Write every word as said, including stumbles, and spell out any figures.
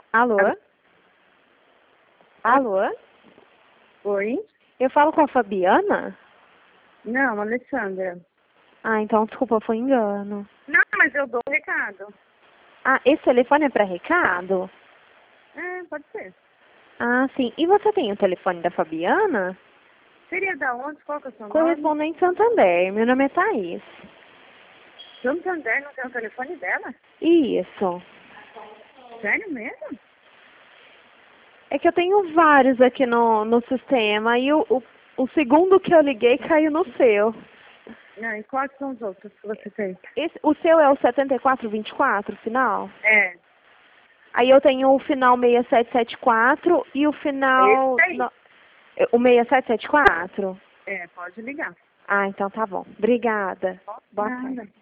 Alô? Alô? Oi? Eu falo com a Fabiana? Não, Alessandra. Ah, então desculpa, foi engano. Não, mas eu dou o recado. Ah, esse telefone é para recado? É, pode ser. Ah, sim. E você tem o telefone da Fabiana? Seria da onde? Qual que é o seu nome? Correspondente Santander. Meu nome é Thaís. Santander não tem o telefone dela? Isso. Sério mesmo? É que eu tenho vários aqui no, no sistema e o, o, o segundo que eu liguei caiu no seu. Não, e quais são os outros que você tem? Esse, o seu é o setenta e quatro vinte e quatro, final? É. Aí eu tenho o final seis sete sete quatro e o final... Esse aí. No, o seis sete sete quatro? É, pode ligar. Ah, então tá bom. Obrigada. Boa Nada. tarde.